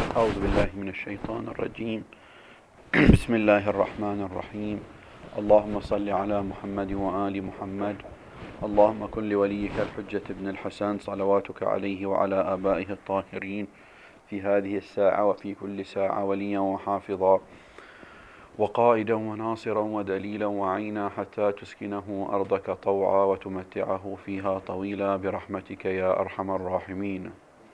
أعوذ بالله من الشيطان الرجيم. بسم الله الرحمن الرحيم. اللهم صل على محمد وآل محمد. اللهم كن لوليك الحجة ابن الحسن صلواتك عليه وعلى آبائه الطاهرين في هذه الساعة وفي كل ساعة وليا وحافظا وقائدا وناصرا ودليلا وعينا حتى تسكنه أرضك طوعا وتمتعه فيها طويلا برحمتك يا أرحم الراحمين.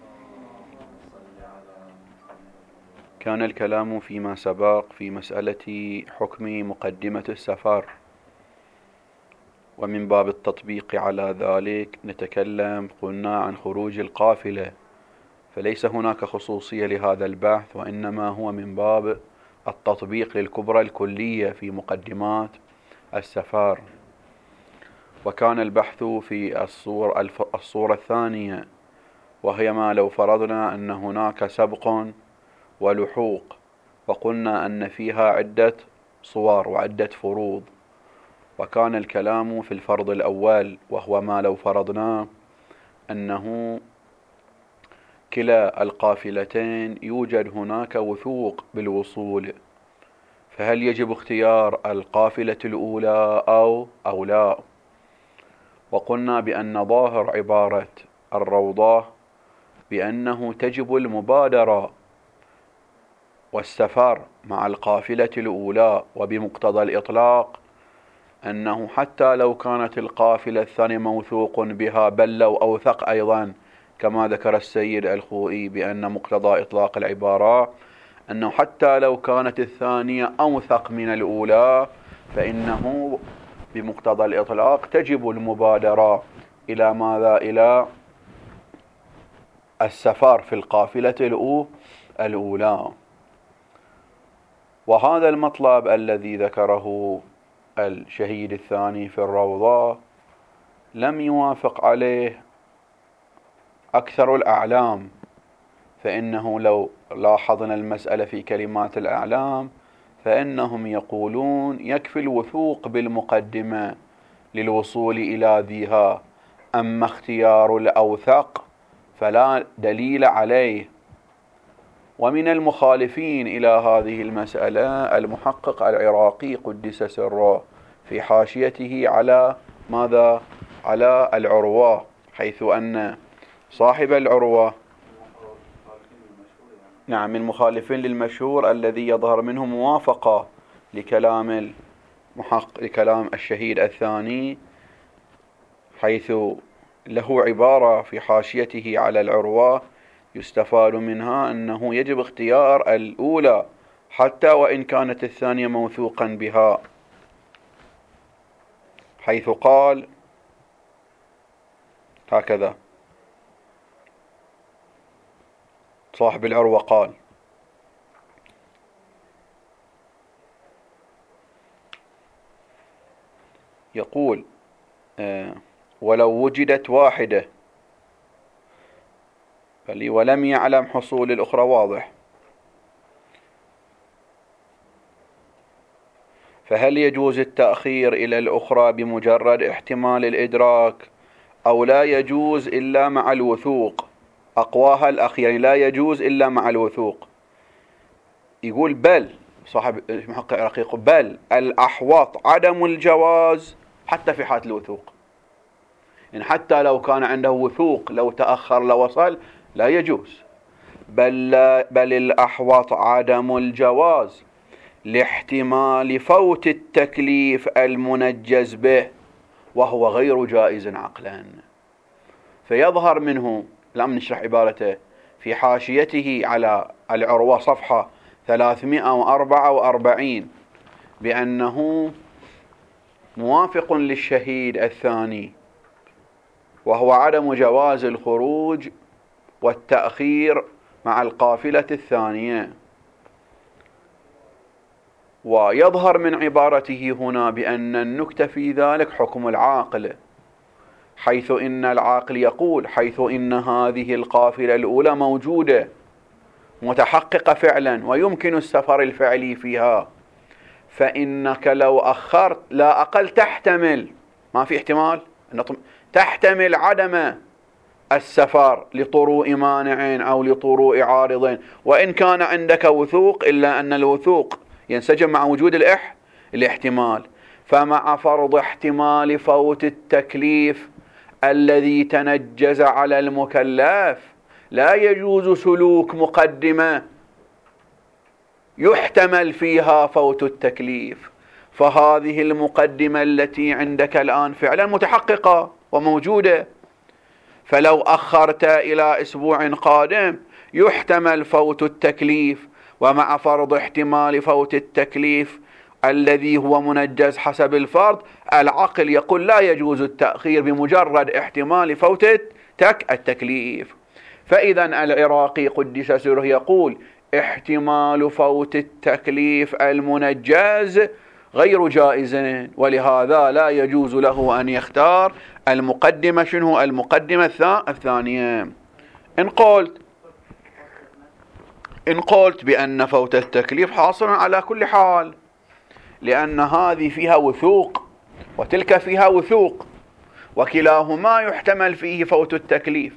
كان الكلام فيما سبق في مسألة حكم مقدمة السفر، ومن باب التطبيق على ذلك نتكلم قلنا عن خروج القافلة، فليس هناك خصوصية لهذا البحث، وإنما هو من باب التطبيق للكبرى الكلية في مقدمات السفر. وكان البحث في الصورة الثانية، وهي ما لو فرضنا أن هناك سبق ولحوق، وقلنا أن فيها عدة صور وعدة فروض. وكان الكلام في الفرض الأول، وهو ما لو فرضنا أنه كلا القافلتين يوجد هناك وثوق بالوصول، فهل يجب اختيار القافلة الأولى أو لا؟ وقلنا بأن ظاهر عبارة الروضة بأنه تجب المبادرة والسفر مع القافلة الأولى، وبمقتضى الإطلاق أنه حتى لو كانت القافلة الثانية موثوق بها، بل لو أوثق أيضا، كما ذكر السيد الخوئي بأن مقتضى إطلاق العبارة أنه حتى لو كانت الثانية أوثق من الأولى، فإنه بمقتضى الإطلاق تجب المبادرة إلى ماذا؟ إلى السفر في القافلة الأولى. وهذا المطلب الذي ذكره الشهيد الثاني في الروضة لم يوافق عليه أكثر الأعلام، فإنه لو لاحظنا المسألة في كلمات الأعلام فإنهم يقولون يكفي الوثوق بالمقدمة للوصول إلى ذيها، أما اختيار الأوثق فلا دليل عليه. ومن المخالفين إلى هذه المسألة المحقق العراقي قدس سره في حاشيته على ماذا؟ على العروة، حيث أن صاحب العروة نعم المخالفين للمشهور الذي يظهر منه موافقة لكلام الشهيد الثاني، حيث له عبارة في حاشيته على العروة يستفاد منها أنه يجب اختيار الأولى حتى وإن كانت الثانية موثوقا بها، حيث قال هكذا. صاحب العروة قال: يقول ولو وجدت واحدة ولم يعلم حصول الأخرى، واضح، فهل يجوز التأخير إلى الأخرى بمجرد احتمال الإدراك، أو لا يجوز إلا مع الوثوق؟ أقواها الأخير لا يجوز إلا مع الوثوق. يقول بل صاحب المحقق العراقي يقول بل الأحوط عدم الجواز حتى في حالة الوثوق، يعني حتى لو كان عنده وثوق لو تأخر لوصل لا يجوز، بل الأحوط عدم الجواز لاحتمال فوت التكليف المنجز به، وهو غير جائز عقلا. فيظهر منه، لم نشرح عبارته في حاشيته على العروة صفحة 344 بأنه موافق للشهيد الثاني، وهو عدم جواز الخروج والتأخير مع القافلة الثانية. ويظهر من عبارته هنا بأن النكتة في ذلك حكم العاقل، حيث إن العاقل يقول حيث إن هذه القافلة الأولى موجودة متحققة فعلا ويمكن السفر الفعلي فيها، فإنك لو أخرت لا أقل تحتمل، ما في احتمال، تحتمل عدم السفر لطروء مانع أو لطروء عارض، وإن كان عندك وثوق إلا أن الوثوق ينسجم مع وجود الاحتمال. فمع فرض احتمال فوت التكليف الذي تنجز على المكلف لا يجوز سلوك مقدمة يحتمل فيها فوت التكليف. فهذه المقدمة التي عندك الآن فعلا متحققة وموجودة، فلو أخرت إلى أسبوع قادم يحتمل فوت التكليف. ومع فرض احتمال فوت التكليف الذي هو منجز حسب الفرض، العقل يقول لا يجوز التأخير بمجرد احتمال فوت التكليف. فإذا العراقي قدس سره يقول احتمال فوت التكليف المنجز غير جائز، ولهذا لا يجوز له أن يختار المقدمة. شنو المقدمة الثانية؟ إن قلت بأن فوت التكليف حاصل على كل حال، لأن هذه فيها وثوق وتلك فيها وثوق، وكلاهما يحتمل فيه فوت التكليف.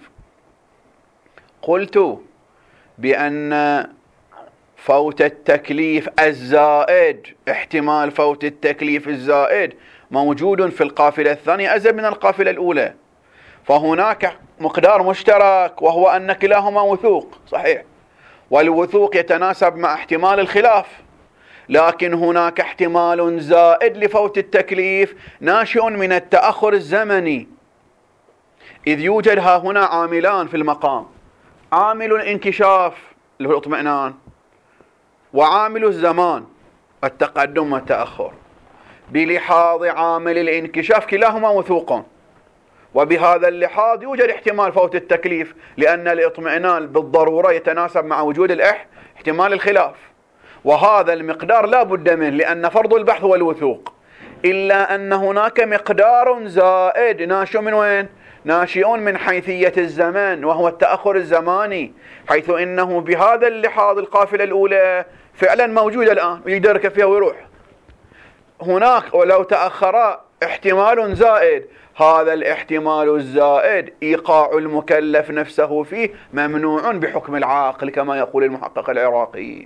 قلت بأن فوت التكليف الزائد، احتمال فوت التكليف الزائد موجود في القافلة الثانية أزيد من القافلة الأولى، فهناك مقدار مشترك وهو أن كلاهما وثوق صحيح، والوثوق يتناسب مع احتمال الخلاف، لكن هناك احتمال زائد لفوت التكليف ناشئ من التأخر الزمني، إذ يوجد ها هنا عاملان في المقام: عامل الانكشاف اللي هو الاطمئنان، وعامل الزمان التقدم والتأخر. بلحاظ عامل الانكشاف كلاهما وثوق، وبهذا اللحاظ يوجد احتمال فوت التكليف، لأن الاطمئنان بالضرورة يتناسب مع وجود احتمال الخلاف، وهذا المقدار لا بد منه لأن فرض البحث هو الوثوق. إلا أن هناك مقدار زائد ناشئ من وين؟ ناشئ من حيثية الزمن، وهو التأخر الزماني، حيث إنه بهذا اللحاظ القافلة الأولى فعلا موجودة الآن ويدرك فيها ويروح. هناك ولو تأخر احتمال زائد، هذا الاحتمال الزائد إيقاع المكلف نفسه فيه ممنوع بحكم العاقل كما يقول المحقق العراقي.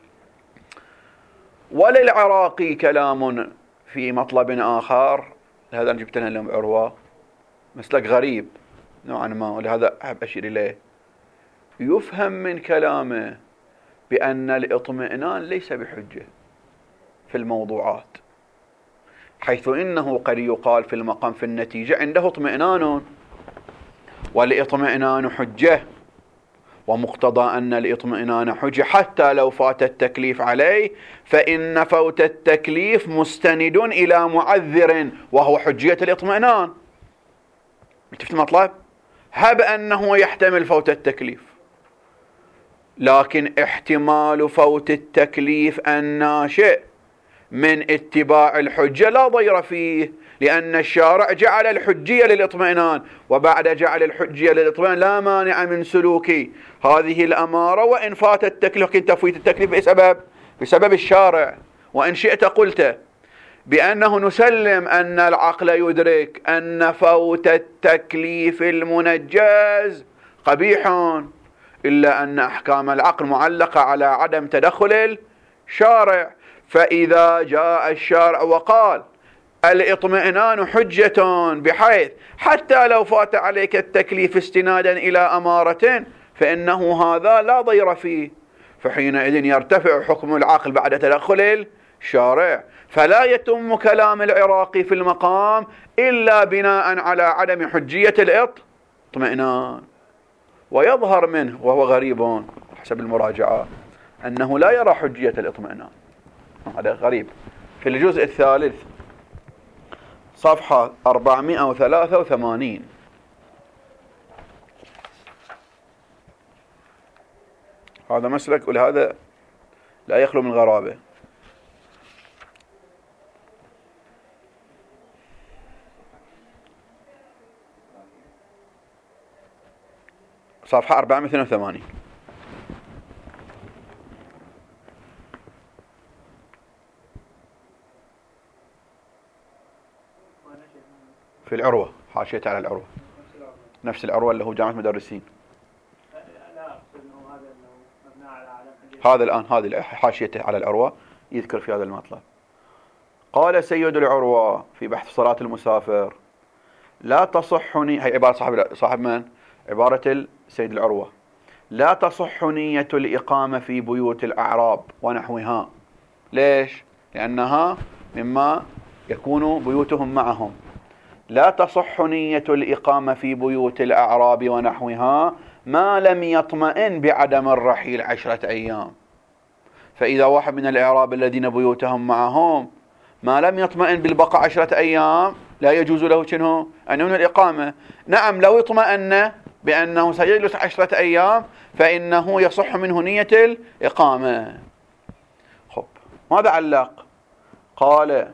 وللعراقي كلام في مطلب آخر، هذا جبت لهم عروة مسلك غريب نوعا ما، ولهذا أحب أشير إليه. يفهم من كلامه بأن الاطمئنان ليس بحجة في الموضوعات، حيث إنه قد يقال في المقام في النتيجة عنده اطمئنان، والاطمئنان حجة، ومقتضى أن الاطمئنان حجة حتى لو فات التكليف عليه، فإن فوت التكليف مستند إلى معذر وهو حجية الاطمئنان. شفت المطلب؟ هب أنه يحتمل فوت التكليف، لكن احتمال فوت التكليف الناشئ من اتباع الحجة لا ضير فيه، لأن الشارع جعل الحجية للاطمئنان، وبعد جعل الحجية للاطمئنان لا مانع من سلوك هذه الأمارة وإن فات التكليف. لكن تفويت التكليف بسبب الشارع. وإن شئت قلت بأنه نسلم أن العقل يدرك أن فوت التكليف المنجز قبيح، إلا أن أحكام العقل معلقة على عدم تدخل الشارع. فإذا جاء الشارع وقال الاطمئنان حجة، بحيث حتى لو فات عليك التكليف استنادا إلى أمارة فإنه هذا لا ضير فيه، فحينئذ يرتفع حكم العقل بعد تدخل الشارع. فلا يتم كلام العراقي في المقام إلا بناء على عدم حجية الاطمئنان. ويظهر منه وهو غريب حسب المراجعة أنه لا يرى حجية الاطمئنان، هذا غريب. في الجزء الثالث صفحة 483 هذا مسلك، ولهذا لا يخلو من غرابة. صفحة 482 في العروة، حاشية على العروة. نفس العروة اللي هو جامعة مدرسين. لا أقصد أنه هذا مبنى على هذا الآن هذه حاشيته على العروة يذكر في هذا المطلب. قال سيد العروة في بحث صلاة المسافر: لا تصحني، هي عبارة صاحب من؟ عبارة سيد العروة: لا تصح نية الإقامة في بيوت الأعراب ونحوها. ليش؟ لأنها مما يكون بيوتهم معهم. لا تصح نية الإقامة في بيوت الأعراب ونحوها ما لم يطمئن بعدم الرحيل 10 أيام. فإذا واحد من الأعراب الذين بيوتهم معهم ما لم يطمئن بالبقاء 10 أيام لا يجوز له شنو؟ أن ينوي الإقامة. نعم لو اطمأن بأنه سيجلس 10 أيام فإنه يصح منه نية الإقامة. خب ماذا علق؟ قال: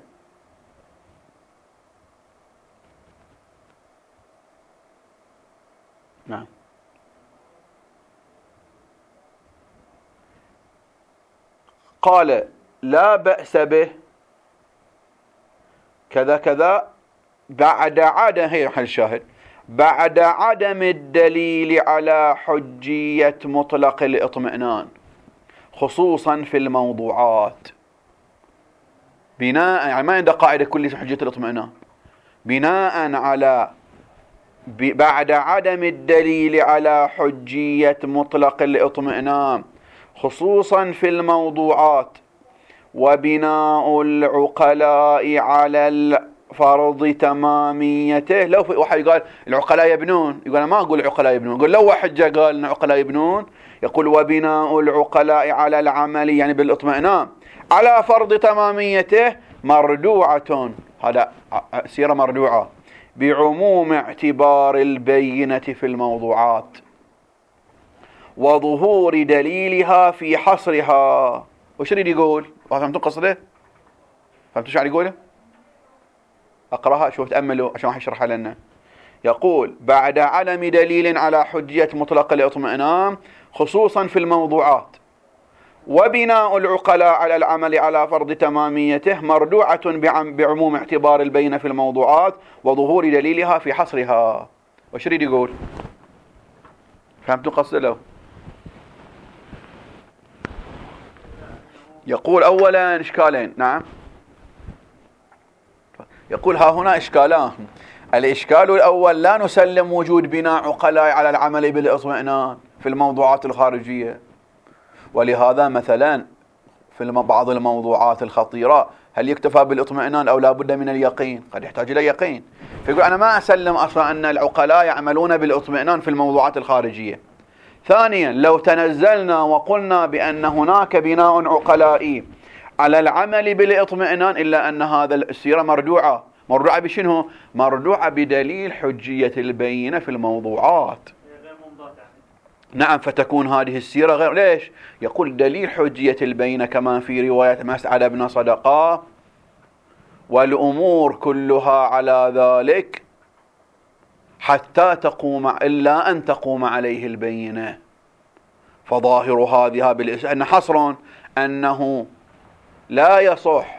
نعم قال: لا بأس به كذا كذا بعد عدم، هي محل الشاهد، بعد عدم الدليل على حجية مطلق الاطمئنان خصوصا في الموضوعات. بناء يعني ما عنده قاعدة كل حجية الاطمئنان، بناء على بعد عدم الدليل على حجية مطلق الاطمئنان خصوصا في الموضوعات، وبناء العقلاء على الفرض تماميته. لو واحد قال العقلاء يبنون، يقول أنا ما أقول العقلاء يبنون، يقول لو واحد قال أن العقلاء يبنون يقول وبناء العقلاء على العمل يعني بالاطمئنان على فرض تماميته مردوعة، هذا سيرة مردوعة بعموم اعتبار البينة في الموضوعات وظهور دليلها في حصرها. وش يريد يقول؟ فهمتوا قصده؟ فهمتوا شو يعني يقوله؟ اقراها شوف تأملوا عشان راح يشرحها لنا. يقول: بعد عدم دليل على حجية مطلق الاطمئنان خصوصا في الموضوعات، وبناء العقلاء على العمل على فرض تماميته مردوعة بعموم اعتبار البينة في الموضوعات وظهور دليلها في حصرها. وش يريد يقول؟ فهمتوا قصده له؟ يقول أولا إشكالين. نعم يقول ها هنا إشكالان. الإشكال الأول: لا نسلم وجود بناء عقلاء على العمل بالاطمئنان في الموضوعات الخارجية، ولهذا مثلا في بعض الموضوعات الخطيرة هل يكتفى بالاطمئنان أو لا بد من اليقين؟ قد يحتاج إلى يقين. فيقول أنا ما أسلم أصلا أن العقلاء يعملون بالاطمئنان في الموضوعات الخارجية. ثانيا: لو تنزلنا وقلنا بأن هناك بناء عقلائي على العمل بالاطمئنان إلا أن هذا السيرة مردوعة بشنو؟ مردوعة بدليل حجية البينة في الموضوعات. نعم فتكون هذه السيرة غير. ليش؟ يقول دليل حجية البينة كما في رواية مسعد بن صدقة: والأمور كلها على ذلك حتى تقوم إلا أن تقوم عليه البينة. فظاهر هذه أن حصر أنه لا يصح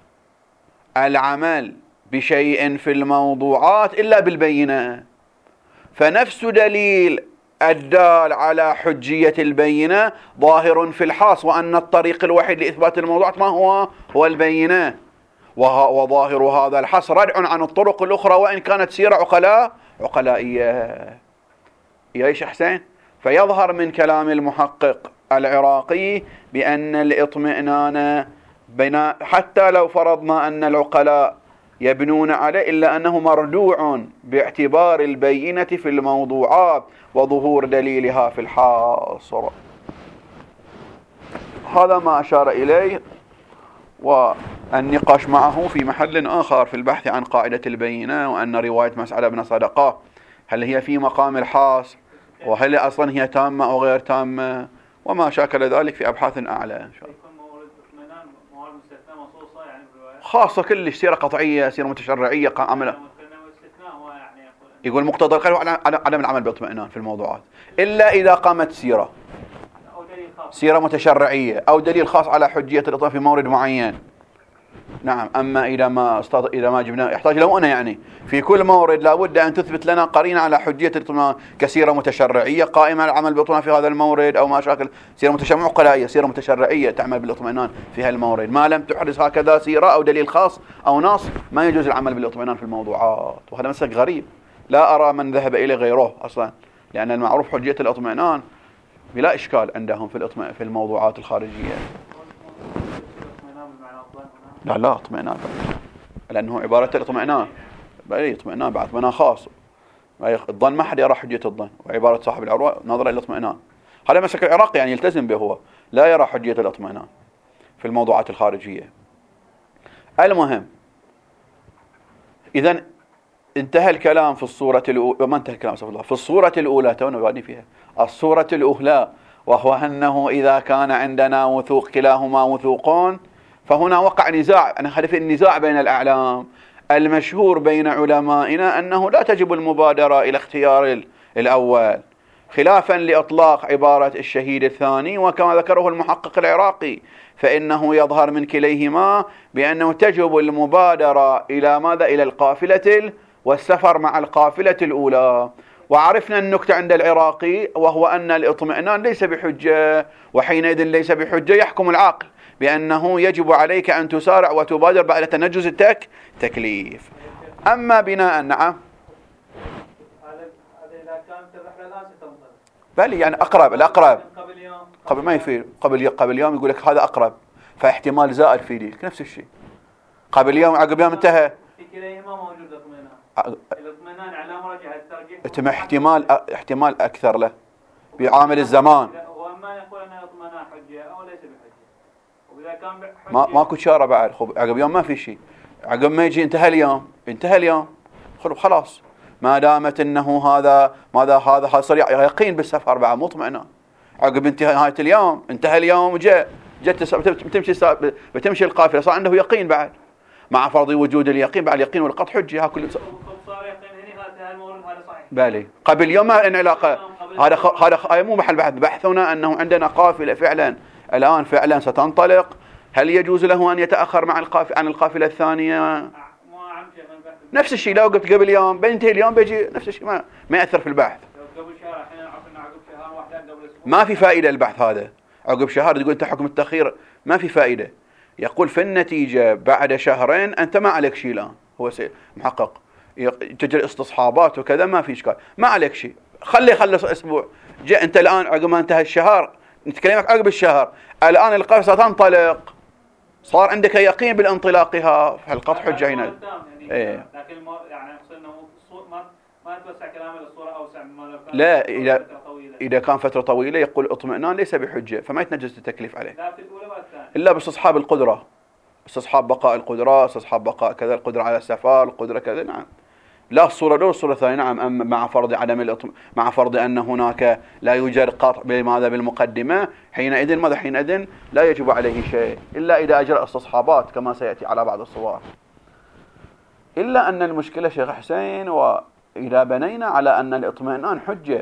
العمل بشيء في الموضوعات إلا بالبينة. فنفس دليل الدال على حجية البينة ظاهر في الحاص، وأن الطريق الوحيد لإثبات الموضوعات ما هو البينة. وظاهر هذا الحصر ردع عن الطرق الأخرى وإن كانت سيرة عقلائية. إيش حسين؟ فيظهر من كلام المحقق العراقي بأن الاطمئنان حتى لو فرضنا أن العقلاء يبنون عليه إلا أنه مردوع باعتبار البينة في الموضوعات وظهور دليلها في الحاصر. هذا ما أشار إليه، والنقاش معه في محل آخر في البحث عن قاعدة البينة، وأن رواية مسعد بن صدقة هل هي في مقام الحاصر، وهل أصلا هي تامة أو غير تامة، وما شاكل ذلك في أبحاث أعلى إن شاء الله. خاصة كل سيرة قطعية، سيرة متشرعية عملها. يقول مقتضى القول عدم العمل باطمئنان في الموضوعات إلا إذا قامت سيرة متشرعية أو دليل خاص على حجية الإطلاق في مورد معين. نعم. أما إذا ما جبنا يحتاج إلى مؤنة، يعني في كل مورد لابد أن تثبت لنا قرينة على حجية الاطمئنان، كسيرة متشرعية قائمة على العمل بالاطمئنان في هذا المورد، أو ما شاكل سيرة عقلائية، سيرة متشرعية تعمل بالاطمئنان في هالمورد. ما لم تحرز هكذا سيرة أو دليل خاص أو نص ما يجوز العمل بالاطمئنان في الموضوعات. وهذا مسلك غريب لا أرى من ذهب إليه غيره أصلا، لأن المعروف حجية الاطمئنان بلا إشكال عندهم في الموضوعات الخارجية. لا اطمئنان، لأنه عبارة الاطمئنان اطمئنان بعد اطمئنان خاص. الظن ما حد يرى حجية الظن، وعبارة صاحب العروة نظرة إلى الاطمئنان. هذا مسلك العراقي يعني يلتزم به، هو لا يرى حجية الاطمئنان في الموضوعات الخارجية. المهم، إذن انتهى الكلام في الصورة الأولى. ما انتهى الكلام في الصورة الأولى، تونا بعدين فيها الصورة الأولى، وهو أنه إذا كان عندنا وثوق كلاهما وثوقون، فهنا وقع نزاع. أنا خلف النزاع بين الأعلام. المشهور بين علمائنا أنه لا تجب المبادرة إلى اختيار الأول، خلافا لإطلاق عبارة الشهيد الثاني، وكما ذكره المحقق العراقي فإنه يظهر من كليهما بأنه تجب المبادرة إلى ماذا؟ إلى القافلة والسفر مع القافلة الأولى. وعرفنا النكتة عند العراقي، وهو أن الاطمئنان ليس بحجة، وحينئذ ليس بحجة يحكم العقل بأنه يجب عليك أن تسارع وتبادر بعد تنجز التكليف. أما بناء نعم بل يعني أقرب الأقرب قبل ما يفيد قبل يوم يقول لك هذا أقرب، فاحتمال زائد في ديك نفس الشيء. قبل يوم عقب يوم انتهى. في كليهما موجود الاطمئنان على مرجع الترجيح. اتم احتمال أكثر له بعامل الزمان. وأما يقول أن الاطمئنان حجة أو ليس بحجة، وإذا كان بحجة ماكو شارة بعد. عقب يوم ما في شيء، عقب ما يجي انتهى اليوم خلاص. ما دامت انه هذا صار يقين بالسفر بعد مو اطمئنان. عقب انتهى نهاية اليوم، انتهى اليوم جت بتمشي القافلة، صار عنده يقين بعد، مع فرض وجود اليقين. بعد اليقين والقطع حجة. كل صار يقين هنا المورد هذا صحيح. بالي قبل يوم ما إن علاقة. هذا مو محل بحثنا أنه عندنا قافلة فعلا الآن فعلا ستنطلق، هل يجوز له أن يتأخر عن القافلة الثانية؟ نفس الشيء. لو قلت قبل يوم بينتهي اليوم بيجي نفس الشيء، ما يأثر في البحث. قبل شهر احنا عرفنا عقب شهر واحد قبل اسبوع ما في فائدة البحث هذا. عقب شهر تقول انت حكم التأخير ما في فائدة. يقول في النتيجة بعد شهرين انت ما عليك شيء. الآن هو محقق تجري استصحابات وكذا، ما في اشكال، ما عليك شيء. خلص اسبوع. جاء انت الآن عقب ما انتهى الشهر، نتكلمك عقب الشهر، الآن القفزة تنطلق، صار عندك يقين بانطلاقها، فالقطع حجة هنا. ايه. لكن يعني اقصد انه ما توسع كلامه للصوره اوسع مما لو كان لا اذا كان فتره طويله يقول اطمئنان ليس بحجه، فما يتنجز التكليف عليه. لا في الاولى ولا الثانيه، الا باستصحاب القدره، استصحاب بقاء القدره، استصحاب بقاء كذا، القدره على السفر، القدره كذا. نعم. لا الصوره الاولى الصوره الثانيه. نعم. أما مع فرض ان هناك لا يوجد قطع بماذا بالمقدمه، حينئذ لا يجب عليه شيء الا اذا اجرى استصحابات كما سياتي على بعض الصور. إلا أن المشكلة شيخ حسين، وإذا بنينا على أن الاطمئنان حجة،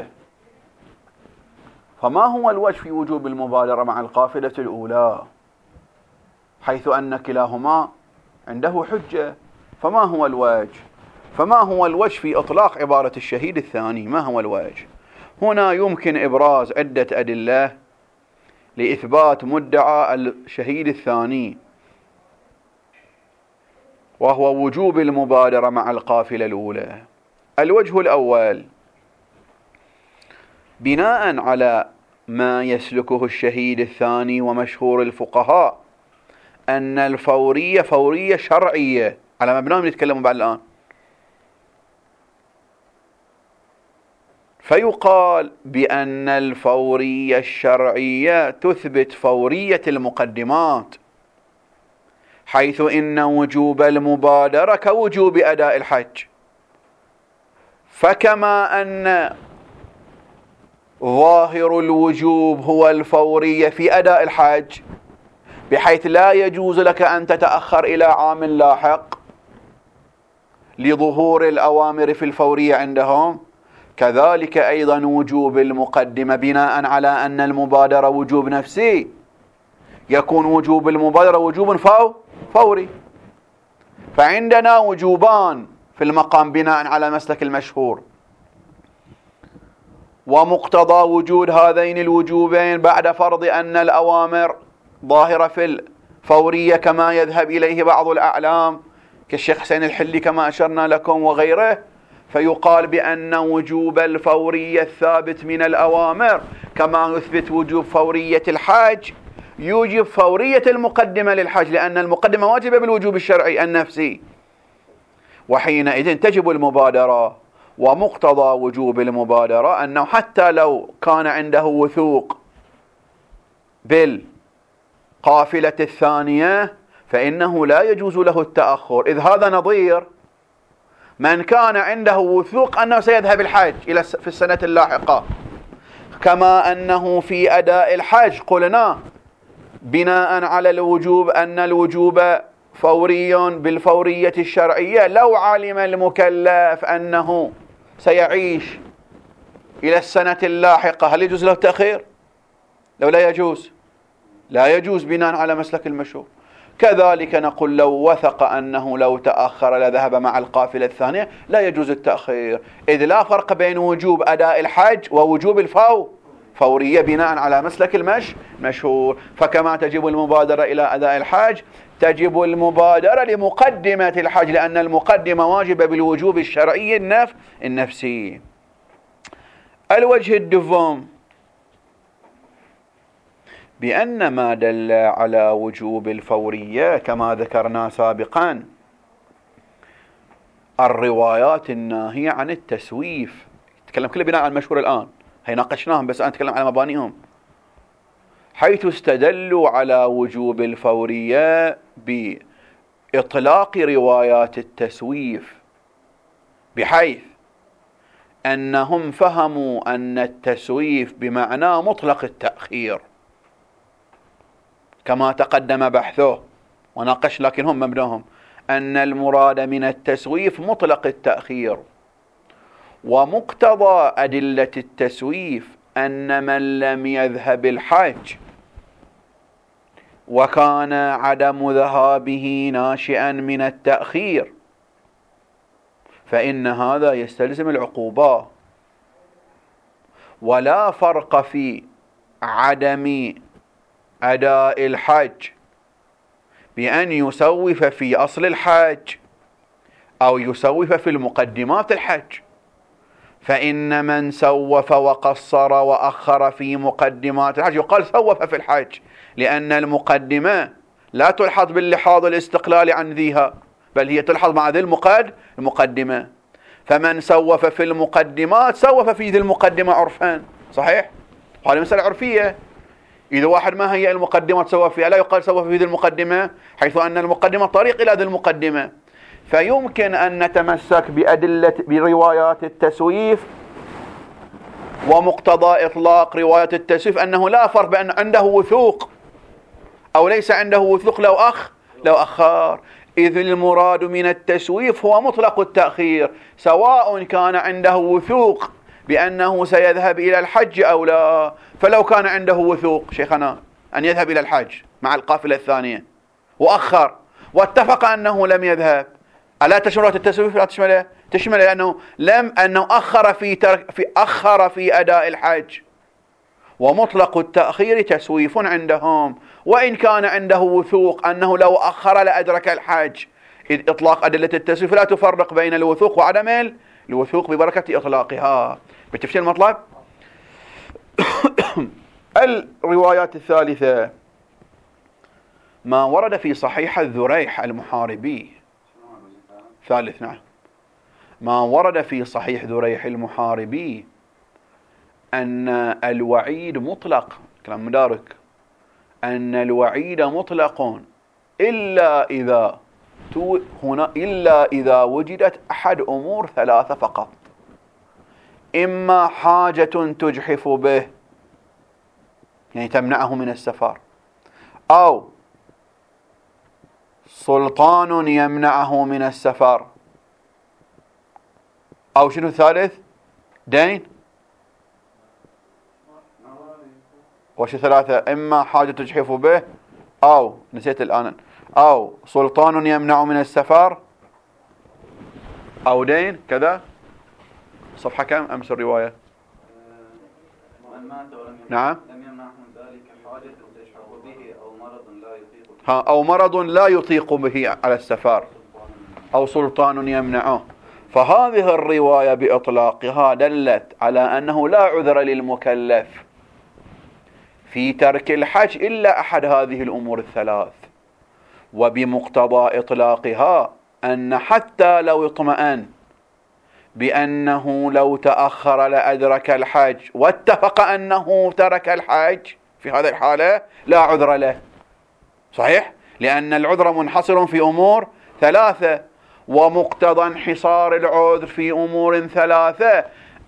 فما هو الوجه في وجوب المبادرة مع القافلة الأولى حيث أن كلاهما عنده حجة؟ فما هو الوجه في إطلاق عبارة الشهيد الثاني؟ ما هو الوجه؟ هنا يمكن إبراز عدة أدلة لإثبات مدعى الشهيد الثاني، وهو وجوب المبادرة مع القافلة الأولى. الوجه الأول، بناء على ما يسلكه الشهيد الثاني ومشهور الفقهاء أن الفورية فورية شرعية، على مبناه نتكلم بعد الآن. فيقال بأن الفورية الشرعية تثبت فورية المقدمات، حيث إن وجوب المبادرة كوجوب أداء الحج. فكما أن ظاهر الوجوب هو الفورية في أداء الحج، بحيث لا يجوز لك أن تتأخر إلى عام لاحق لظهور الأوامر في الفورية عندهم، كذلك أيضا وجوب المقدمة بناء على أن المبادرة وجوب نفسي، يكون وجوب المبادرة وجوب فوري. فعندنا وجوبان في المقام بناء على مسلك المشهور، ومقتضى وجود هذين الوجوبين بعد فرض أن الأوامر ظاهرة في الفورية كما يذهب إليه بعض الأعلام كالشيخ حسين الحلي كما أشرنا لكم وغيره، فيقال بأن وجوب الفورية الثابت من الأوامر كما يثبت وجوب فورية الحج يوجب فورية المقدمة للحج، لأن المقدمة واجبة بالوجوب الشرعي النفسي، وحينئذ تجب المبادرة. ومقتضى وجوب المبادرة أنه حتى لو كان عنده وثوق بالقافلة الثانية فإنه لا يجوز له التأخر، إذ هذا نظير من كان عنده وثوق أنه سيذهب الحج في السنة اللاحقة، كما أنه في أداء الحج قلنا بناء على الوجوب أن الوجوب فوري بالفورية الشرعية، لو علم المكلف أنه سيعيش إلى السنة اللاحقة هل يجوز له التأخير؟ لو لا يجوز، لا يجوز بناء على مسلك المشهور. كذلك نقول لو وثق أنه لو تأخر لذهب مع القافلة الثانية لا يجوز التأخير، إذ لا فرق بين وجوب أداء الحج ووجوب فورية بناء على مسلك المشهور. فكما تجب المبادرة إلى أداء الحج تجب المبادرة لمقدمة الحج، لأن المقدمة واجبة بالوجوب الشرعي النفسي. الوجه الدفم بأن ما دل على وجوب الفورية كما ذكرنا سابقا الروايات الناهية عن التسويف، نتكلم كله بناء على المشهور الآن، هي ناقشناهم بس أنا أتكلم على مبانيهم، حيث استدلوا على وجوب الفورية بإطلاق روايات التسويف، بحيث أنهم فهموا أن التسويف بمعنى مطلق التأخير كما تقدم بحثه وناقش، لكن هم مبناهم أن المراد من التسويف مطلق التأخير. ومقتضى أدلة التسويف أن من لم يذهب الحج وكان عدم ذهابه ناشئا من التأخير فإن هذا يستلزم العقوبة، ولا فرق في عدم أداء الحج بأن يسوف في أصل الحج أو يسوف في المقدمات الحج، فإن من سوف وقصر وأخر في مقدمات الحج يقال سوف في الحج، لأن المقدمة لا تلحظ باللحاظ الاستقلال عن ذيها، بل هي تلحظ مع ذي المقدمة. فمن سوف في المقدمات سوف في ذي المقدمة عرفان، صحيح؟ هذه مسألة عرفية. إذا واحد ما هي المقدمة سوف فيها لا يقال سوف في ذي المقدمة، حيث أن المقدمة طريق إلى ذي المقدمة. فيمكن أن نتمسك بروايات التسويف ومقتضى إطلاق رواية التسويف أنه لا فرق بأن عنده وثوق أو ليس عنده وثوق لو أخر، إذ المراد من التسويف هو مطلق التأخير، سواء كان عنده وثوق بأنه سيذهب إلى الحج أو لا. فلو كان عنده وثوق شيخنا أن يذهب إلى الحج مع القافلة الثانية وأخر واتفق أنه لم يذهب، ألا تشمل التسويف؟ لا تشمله، تشمل أنه أخر في أداء الحج، ومطلق التأخير تسويف عندهم، وإن كان عنده وثوق أنه لو أخر لأدرك الحج، إذ إطلاق أدلة التسويف لا تفرق بين الوثوق وعدم الوثوق ببركة إطلاقها. بتفسير المطلب. الروايات الثالثة ما ورد في صحيح الذريح المحاربي ثالث، نعم، ما ورد في صحيح ذريح المحاربي أن الوعيد مطلق، كلام مدارك، أن الوعيد مطلق إلا إذا وجدت أحد أمور ثلاثة فقط: إما حاجة تجحف به يعني تمنعه من السفر، أو سلطان يمنعه من السفر، أو شنو الثالث؟ دين. وش ثلاثة؟ إما حاجة تجحف به، أو نسيت الآن، أو سلطان يمنع من السفر، أو دين كذا. صفحة كم أمس الرواية؟ وأن مات ولم نعم. لم يمنع من ذلك حاجة تشعر به أو مرض لا يطيق به. أو مرض لا يطيق به على السفر أو سلطان يمنعه. فهذه الرواية بإطلاقها دلت على أنه لا عذر للمكلف في ترك الحج إلا أحد هذه الأمور الثلاث. وبمقتضى إطلاقها أن حتى لو اطمأن بأنه لو تأخر لأدرك الحج واتفق أنه ترك الحج، في هذه الحالة لا عذر له. صحيح؟ لأن العذر منحصر في أمور ثلاثة، ومقتضى انحصار العذر في أمور ثلاثة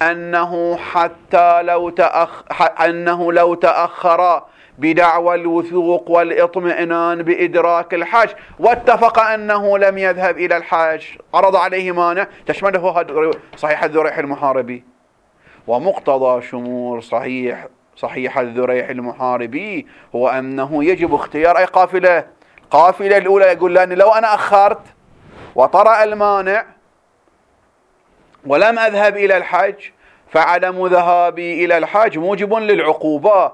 أنه لو تأخر بدعوى الوثوق والإطمئنان بإدراك الحج واتفق أنه لم يذهب إلى الحج عرض عليه مانع تشمله صحيح الذريح المحاربي. ومقتضى شمول صحيح الذريح المحاربي هو أنه يجب اختيار أي قافلة. القافلة الأولى يقول لأن لو أنا أخرت وطرأ المانع ولم أذهب إلى الحج فعدم ذهابي إلى الحج موجب للعقوبة،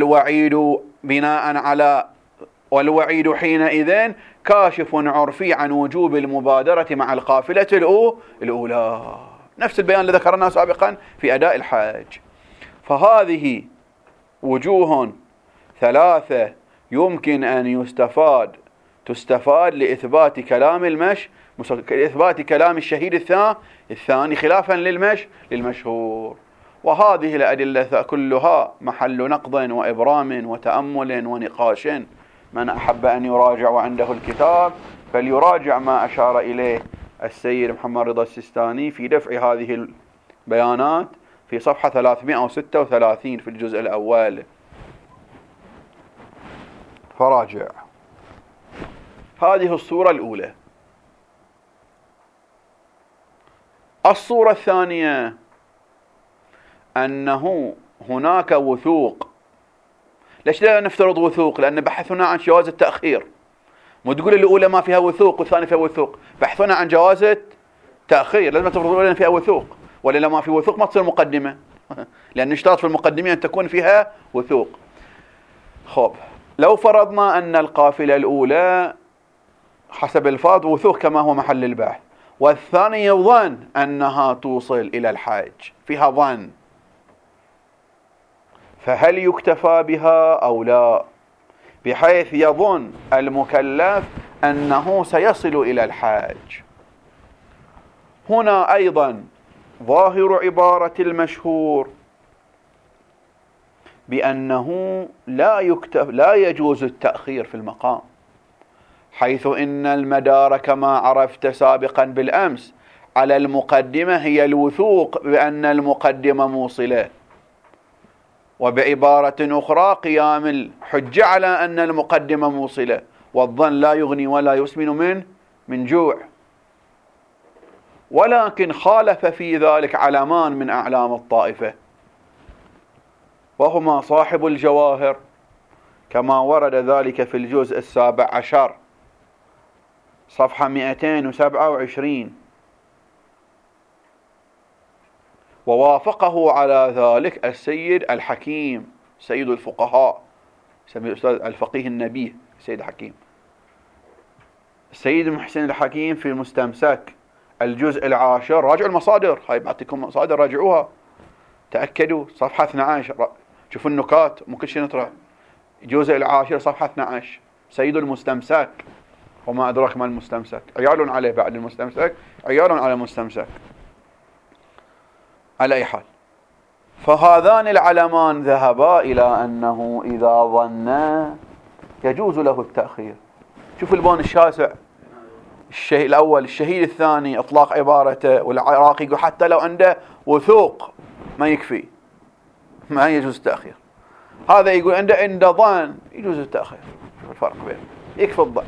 والوعيد حينئذ كاشف عرفي عن وجوب المبادرة مع القافلة الأولى. نفس البيان الذي ذكرناه سابقا في أداء الحج. فهذه وجوه ثلاثة يمكن أن تستفاد لإثبات كلام إثبات كلام الشهيد الثاني خلافا للمشهور. وهذه الأدلة كلها محل نقض وإبرام وتأمل ونقاش. من أحب أن يراجع وعنده الكتاب فليراجع ما أشار إليه السيد محمد رضا السيستاني في دفع هذه البيانات في صفحة 336 في الجزء الأول. فراجع. هذه الصورة الأولى. الصورة الثانية أنه هناك وثوق. ليش لا نفترض وثوق؟ لأن بحثنا عن جواز التأخير. مو تقول الأولى ما فيها وثوق والثانية فيها وثوق. بحثنا عن جواز التأخير، لازم تفرض الأولى فيها وثوق، ولا ما في وثوق ما تصير مقدمة. لأن نشترط في المقدمة أن تكون فيها وثوق. خب، لو فرضنا أن القافلة الأولى حسب الفاظ وثوق كما هو محل البحث، والثانية ظن أنها توصل إلى الحج، فيها ظن، فهل يكتفى بها أو لا؟ بحيث يظن المكلف أنه سيصل إلى الحج. هنا أيضا ظاهر عبارة المشهور بأنه لا يجوز التأخير في المقام، حيث إن المدار كما عرفت سابقا بالأمس على المقدمة هي الوثوق بأن المقدمة موصلة، وبعبارة أخرى قيام الحجة على أن المقدمة موصلة، والظن لا يغني ولا يسمن من جوع. ولكن خالف في ذلك علمان من أعلام الطائفة، وهما صاحب الجواهر كما ورد ذلك في الجزء 17 صفحة 227، ووافقه على ذلك السيد الحكيم سيد الفقهاء، سمي الأستاذ الفقيه النبيه السيد الحكيم، السيد محسن الحكيم في المستمسك الجزء 10. راجعوا المصادر، هاي بعطيكم مصادر راجعوها تأكدوا. صفحة 12 شوفوا النكات، مو كل شيء نطرح. الجزء 10 صفحة 12 سيد المستمسك، وما أدراك ما المستمسك، عيال عليه بعد المستمسك، عيال على المستمسك. على أي حال، فهذان العلمان ذهبا إلى أنه إذا ظن يجوز له التأخير. شوف البون الشاسع، الشيء الأول الشهيد الثاني إطلاق عبارته، والعراقي يقول حتى لو عنده وثوق ما يكفي، ما يجوز التأخير. هذا يقول عنده ظن يجوز التأخير. شوف الفرق بينهم، يكفي الظن.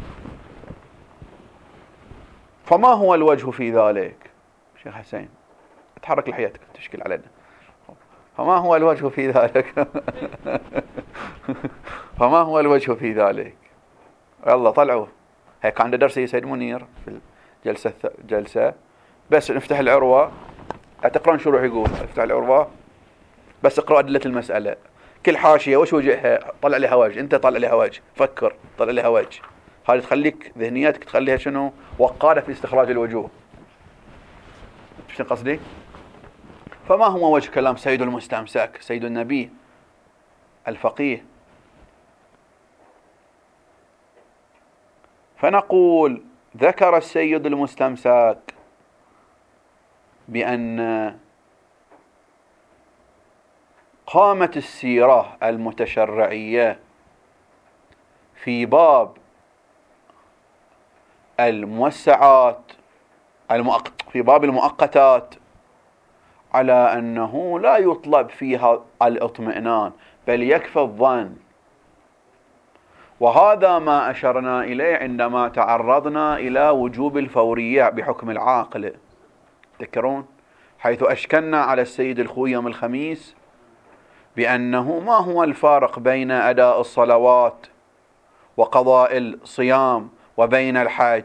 فما هو الوجه في ذلك؟ شيخ حسين تحرك لحياتك تشكل علينا. فما هو الوجه في ذلك؟ فما هو الوجه في ذلك؟ يلا طلعوا. هيك عنده درس سيد منير في الجلسة بس نفتح العروة، تقرأون شو روح يقول. افتح العروة بس اقرأ أدلة المسألة، كل حاشية وش وجهها، طلع لها وجه، انت طلع لها وجه، فكر طلع لها وجه. هذه تخليك ذهنياتك تخليها شنو؟ وقادة في استخراج الوجوه. شنو قصدي؟ فما هو وجه كلام سيد المستمسك، سيد النبي الفقيه؟ فنقول ذكر السيد المستمسك بأن قامت السيرة المتشرعية في باب الموسعات في باب المؤقتات على أنه لا يطلب فيها الاطمئنان بل يكفي الظن، وهذا ما أشرنا إليه عندما تعرضنا إلى وجوب الفورية بحكم العاقل. تذكرون حيث أشكلنا على السيد الخوي يوم الخميس بأنه ما هو الفارق بين أداء الصلوات وقضاء الصيام وبين الحج،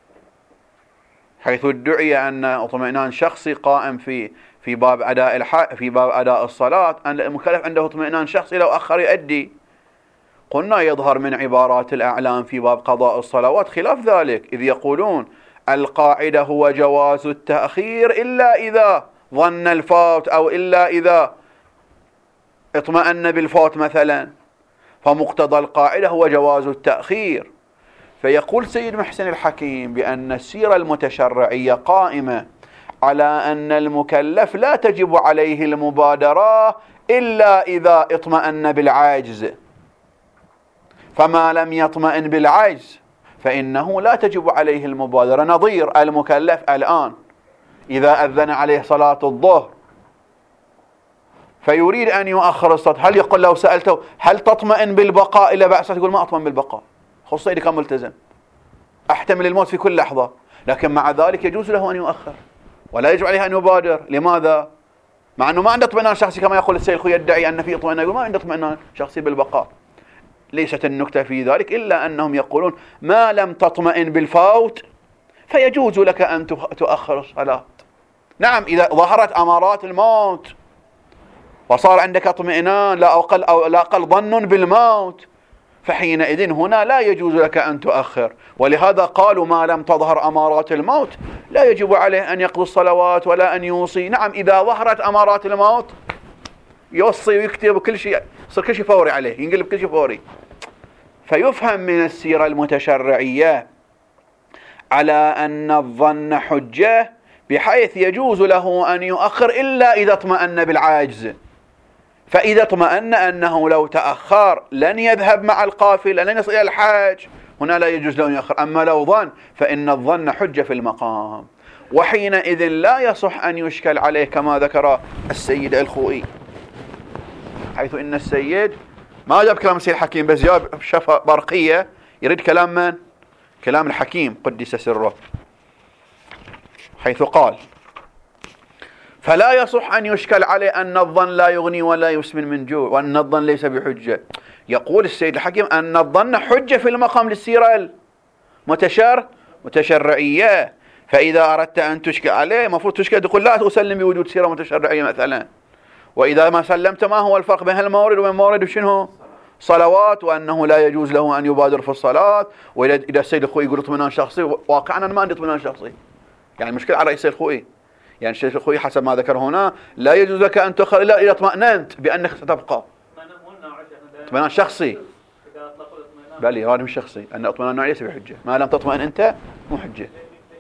حيث ادعي أن اطمئنان شخصي قائم في باب أداء الصلاة، أن المكلف عنده اطمئنان شخصي لو أخر يؤدي. قلنا يظهر من عبارات الأعلام في باب قضاء الصلوات خلاف ذلك، إذ يقولون القاعدة هو جواز التأخير إلا إذا ظن الفوت أو إلا إذا اطمأن بالفوت مثلا، فمقتضى القاعدة هو جواز التأخير. فيقول سيد محسن الحكيم بأن السيرة المتشرعية قائمة على أن المكلف لا تجب عليه المبادرة إلا إذا اطمأن بالعجز، فما لم يطمئن بالعجز فإنه لا تجب عليه المبادرة. نظير المكلف الآن إذا أذن عليه صلاة الظهر فيريد أن يؤخر الصلاة، هل يقول لو سألته هل تطمئن بالبقاء إلى بعد ساعة، يقول ما أطمئن بالبقاء، خصوصا إذا كان ملتزم، أحتمل الموت في كل لحظة، لكن مع ذلك يجوز له أن يؤخر ولا يجب عليه أن يبادر. لماذا؟ مع أنه ما عنده اطمئنان شخصي كما يقول السيد الخوي، يدعي أن في اطمئنان، يقول ما عنده اطمئنان شخصي بالبقاء. ليست النكتة في ذلك إلا أنهم يقولون ما لم تطمئن بالفوت فيجوز لك أن تؤخر الصلاة. نعم إذا ظهرت أمارات الموت وصار عندك اطمئنان لا أقل ظن بالموت، فحينئذ هنا لا يجوز لك أن تؤخر. ولهذا قالوا ما لم تظهر أمارات الموت لا يجب عليه أن يقضي الصلوات ولا أن يوصي. نعم إذا ظهرت أمارات الموت يوصي ويكتب كل شيء، يصير كل شيء فوري عليه، ينقلب كل شيء فوري. فيفهم من السيرة المتشرعية على أن الظن حجة بحيث يجوز له أن يؤخر إلا إذا اطمأن بالعاجز. فإذا اطمأن أنه لو تأخر لن يذهب مع القافلة، لن يصل إلى الحاج، هنا لا يجوز له أن يؤخر. أما لو ظن فإن الظن حجة في المقام، وحينئذ لا يصح أن يشكل عليه كما ذكر السيد الخوئي، حيث إن السيد ما جاب كلام السيد الحكيم بس جاب شفا برقية، يريد كلام من؟ كلام الحكيم قدس سره، حيث قال فلا يصح أن يشكل عليه أن الظن لا يغني ولا يسمن من جوع وأن الظن ليس بحجة. يقول السيد الحكيم أن الظن حجة في المقام للسيرة متشرعية، فإذا أردت أن تشكل عليه مفروض تشكل تقول لا أسلم بوجود سيرة متشرعية مثلا، وإذا ما سلمت ما هو الفرق بين المورد وبين مورد شنو؟ صلوات، وأنه لا يجوز له أن يبادر في الصلاة. وإذا السيد الخوئي يقول اطمئنان شخصي، واقعا أنا ما عندي اطمئنان شخصي، يعني المشكلة على السيد الخوئي، يعني الشيخ الخوئي حسب ما ذكر هنا لا يجوز لك أن تؤخر إلا إذا اطمأننت بأنك ستبقى. اطمئنان شخصي بل هذا مش شخصي، أن اطمئنان نوعي ليس بحجة، ما لم تطمئن أنت مو حجة.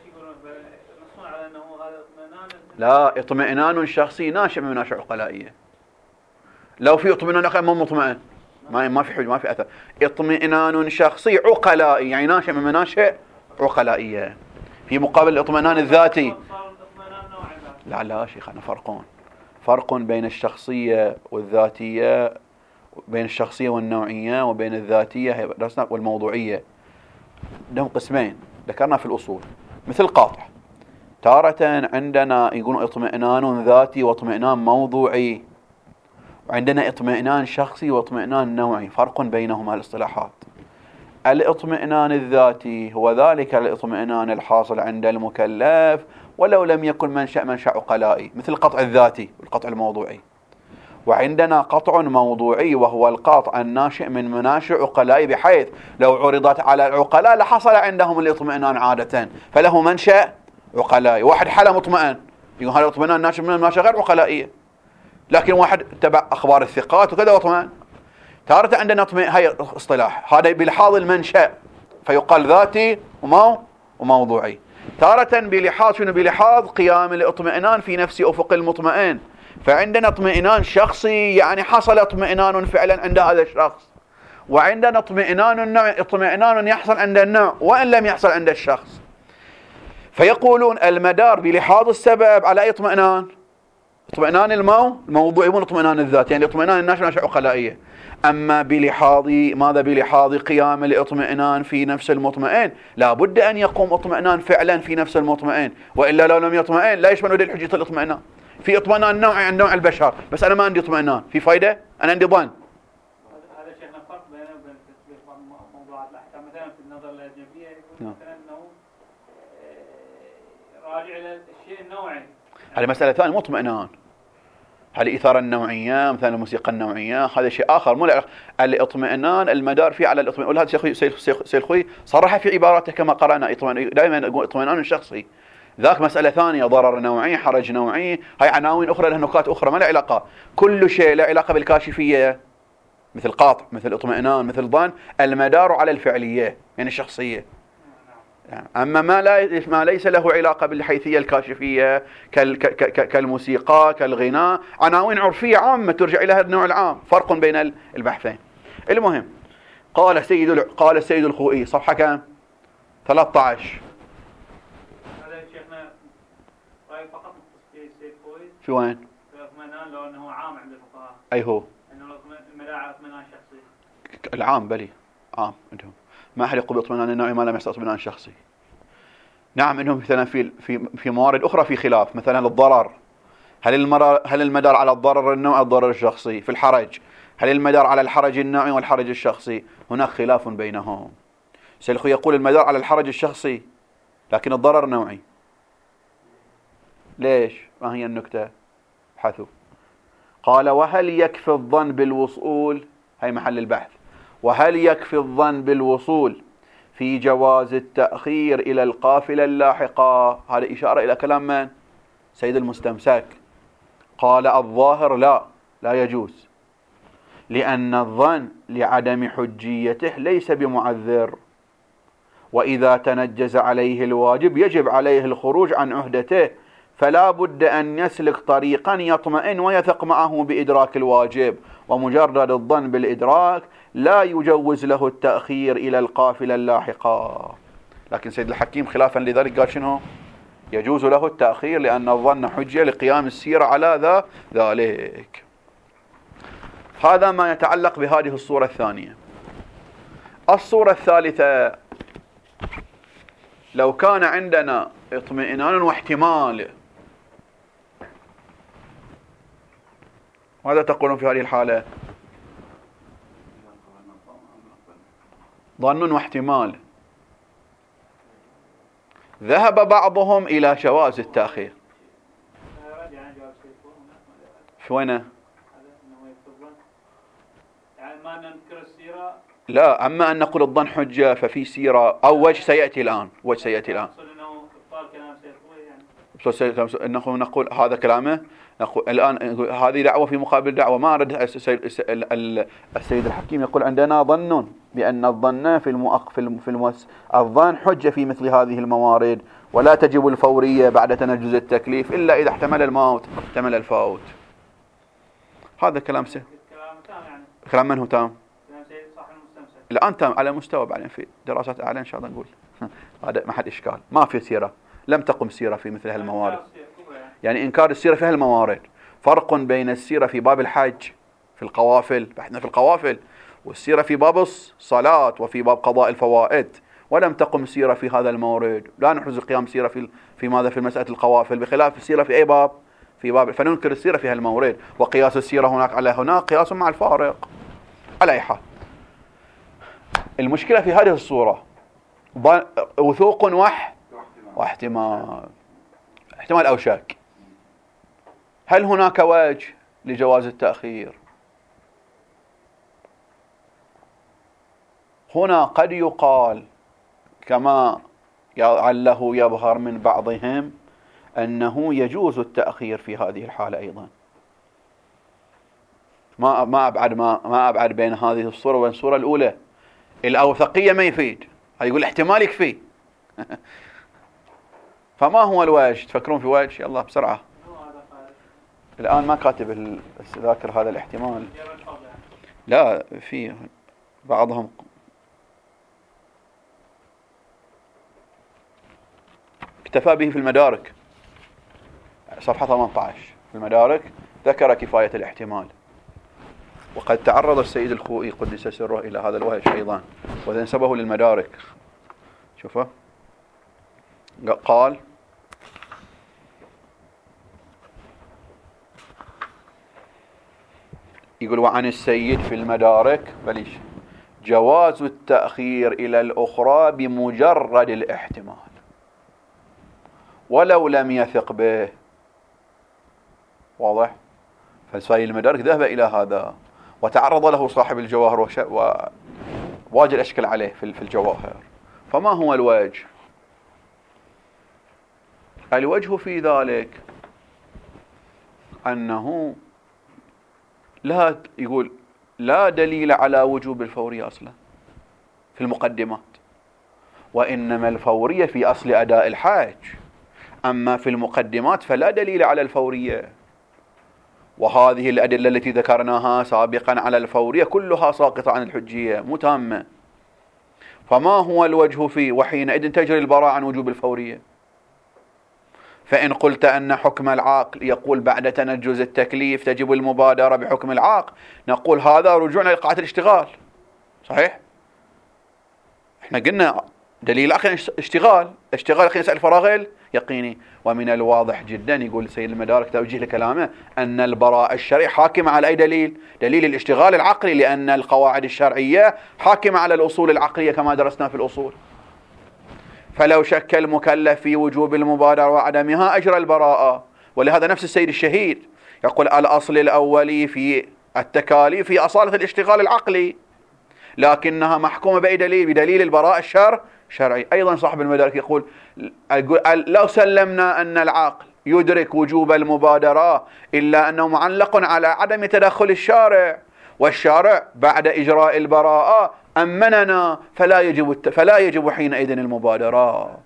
لا، اطمئنان شخصي ناشئ من مناشئ عقلائية. لو في اطمئنان آخر مو مطمئن ما في حجة، ما في أثر. اطمئنان شخصي عقلائي يعني ناشئ من مناشئ عقلائية في مقابل الاطمئنان الذاتي. لا شيخنا فرق بين الشخصية والذاتية، بين الشخصية والنوعية، وبين الذاتية والموضوعية. لهم قسمين ذكرنا في الأصول، مثل قاطع تارة عندنا يقولون اطمئنان ذاتي واطمئنان موضوعي، وعندنا اطمئنان شخصي واطمئنان نوعي، فرق بينهما الاصطلاحات. الاطمئنان الذاتي هو ذلك الاطمئنان الحاصل عند المكلف ولو لم يكن منشأ عقلائي، مثل القطع الذاتي والقطع الموضوعي. وعندنا قطع موضوعي وهو القطع الناشئ من مناشئ عقلائي، بحيث لو عرضت على العقلاء لحصل عندهم الاطمئنان عادة، فله منشأ عقلائي. واحد حالة مطمئن، يقول هذا الاطمئنان ناشئ من مناشئ غير عقلائية. لكن واحد تبع أخبار الثقات وكذا واطمئن. تارة عندنا هاي اصطلاح، هذا بلحاظ المنشأ فيقال ذاتي وموضوعي. تارة بلحاظ قيام الاطمئنان في نفس أفق المطمئن، فعندنا اطمئنان شخصي يعني حصل اطمئنان فعلا عند هذا الشخص، وعندنا اطمئنان يحصل عند النوع وإن لم يحصل عند الشخص. فيقولون المدار بلحاظ السبب على أي اطمئنان؟ اطمئنان الموضوعي والاطمئنان الذاتي، يعني اطمئنان الناشئ مناشئ عقلائية. أما بلحاظ قيام الاطمئنان في نفس المطمئن، لا بد أن يقوم اطمئنان فعلا في نفس المطمئن، وإلا لو لم يطمئن لا يشمل دليل حجية الاطمئنان. في اطمئنان نوعي عند نوع البشر، بس أنا ما عندي اطمئنان، في فايدة؟ أنا عندي ظن. هذا شيخنا فرق بينه وبين تثبيت موضوعات الأحكام. مثلا في النظر الأجنبية يقول مثلا أنه راجع إلى الشيء النوعي. هذه مسألة ثانية، مو اطمئنان. هذه إثارة النوعية، مثلا الموسيقى النوعية، هذا شيء آخر. مو الاطمئنان المدار فيه على الاطمئنان. ولهذا سيد خوي صرح في عباراته كما قرأنا، دائما يقول اطمئنان شخصي، ذاك مسألة ثانية، ضرر نوعي، حرج نوعي، هاي عناوين أخرى لها نكات أخرى ما لها علاقة. كل شيء له علاقة بالكاشفية، مثل قاطع، مثل اطمئنان، مثل ظن، المدار على الفعلية يعني الشخصية. أما ما ليس له علاقة بالحيثية الكاشفية كالموسيقى كالغناء، عناوين عرفية عامة ترجع إلى هذا النوع العام. فرق بين البحثين. المهم، قال السيد الخوئي، صفحة كام؟ 13. هذا شيخنا رأي فقط في السيد خوئي في وين؟ في الاطمئنان، لو أنه عام عند الفقهاء. أي هو؟ أنه المدار على اطمئنان شخصي. العام بلي عام عندهم، ما أحد يقول باطمئنان النوعي ما لم يحصل اطمئنان شخصي. نعم عندهم مثلا في موارد أخرى في خلاف، مثلا الضرر، هل المدار على الضرر النوعي أو الضرر الشخصي؟ في الحرج، هل المدار على الحرج النوعي والحرج الشخصي؟ هناك خلاف بينهم. سيلخو يقول المدار على الحرج الشخصي لكن الضرر نوعي. ليش؟ ما هي النكتة؟ ابحثوا. قال وهل يكفي الظن بالوصول، هي محل البحث، وهل يكفي الظن بالوصول في جواز التأخير إلى القافلة اللاحقة؟ هذا إشارة إلى كلام من؟ سيد المستمسك. قال الظاهر لا يجوز، لأن الظن لعدم حجيته ليس بمعذر، وإذا تنجز عليه الواجب يجب عليه الخروج عن عهدته، فلا بد أن يسلك طريقا يطمئن ويثق معه بإدراك الواجب، ومجرد الظن بالإدراك لا يجوز له التأخير إلى القافلة اللاحقة. لكن سيد الحكيم خلافا لذلك قال شنو؟ يجوز له التأخير لأن الظن حجة لقيام السيرة على ذلك. هذا ما يتعلق بهذه الصورة الثانية. الصورة الثالثة، لو كان عندنا اطمئنان واحتمال، ماذا تقولون في هذه الحالة؟ ظن واحتمال. ذهب بعضهم إلى جواز التأخير. في وينه؟ يعني ما ننكر السيرة. لا، أما أن نقول الظن حجة ففي سيرة أو وجه سيأتي الآن. إنه نقول هذا كلامه، نقول الآن هذه دعوة في مقابل دعوة. ما رد السيد الحكيم يقول عندنا ظن بأن الظن الظن حجة في مثل هذه الموارد، ولا تجب الفورية بعد تنجز التكليف إلا إذا احتمل الموت احتمل الفوت. هذا كلام كلام من هو تام؟ الآن تام على مستوى، بعدين في دراسات أعلى إن شاء الله نقول هذا ما حد إشكال. ما في سيرة، لم تقم سيرة في مثل هالموارد، يعني إنكار السيرة في هالموارد. فرق بين السيرة في باب الحج في القوافل، بحثنا في القوافل، والسيرة في باب الصلاة وفي باب قضاء الفوائد، ولم تقم سيرة في هذا المورد. لا نحرز قيام سيرة في ماذا؟ في مسألة القوافل، بخلاف السيرة في أي باب؟ في باب، فننكر السيرة في هالمورد. وقياس السيرة هناك على هناك قياس مع الفارق. على أي حال، المشكلة في هذه الصورة وثوق واحتمال أو شك. هل هناك وجه لجواز التأخير؟ هنا قد يقال كما لعله يظهر من بعضهم أنه يجوز التأخير في هذه الحالة أيضا. ما أبعد بين هذه الصورة وبين الصورة الأولى. الأوثقية ما يفيد، يقول احتمال يكفي. فما هو الوجه؟ تفكرون في وجه؟ يلا بسرعة. الآن ما كاتب ذاكر هذا الاحتمال. لا، في بعضهم اكتفى به في المدارك، صفحة 18 في المدارك ذكر كفاية الاحتمال. وقد تعرض السيد الخوئي قدس سره إلى هذا الوجه أيضا ونسبه للمدارك. شوفه قال: يقول: وعن السيد في المدارك بليش جواز التأخير إلى الأخرى بمجرد الاحتمال ولو لم يثق به. واضح؟ فالسيد المدارك ذهب إلى هذا وتعرض له صاحب الجواهر وواجه الأشكال عليه في الجواهر. فما هو الوجه؟ الوجه في ذلك أنه لا دليل على وجوب الفورية أصلا في المقدمات، وإنما الفورية في أصل أداء الحج، أما في المقدمات فلا دليل على الفورية. وهذه الأدلة التي ذكرناها سابقا على الفورية كلها ساقطة عن الحجية مو تامة. فما هو الوجه فيه؟ وحينئذ تجري البراءة عن وجوب الفورية. فإن قلت أن حكم العاقل يقول بعد تنجز التكليف تجب المبادرة بحكم العاقل، نقول هذا رجوعنا لقاعدة الاشتغال. صحيح؟ احنا قلنا دليل أخي اشتغال أخي يسأل الفراغ اليقيني. ومن الواضح جدا يقول سيد المدارك توجيه لكلامه أن البراءة الشرعي حاكمة على أي دليل؟ دليل الاشتغال العقلي، لأن القواعد الشرعية حاكمة على الأصول العقلية كما درسنا في الأصول. فلو شك المكلف في وجوب المبادرة وعدمها أجرى البراءة. ولهذا نفس السيد الشهيد يقول: الأصل الأولي في التكاليف في أصالة الاشتغال العقلي، لكنها محكومة بأي دليل؟ بدليل البراءة الشرعي. أيضا صاحب المدارك يقول: لو سلمنا أن العاقل يدرك وجوب المبادرة إلا أنه معلق على عدم تدخل الشارع، والشارع بعد إجراء البراءة أمننا، فلا يجب حينئذ المبادرة.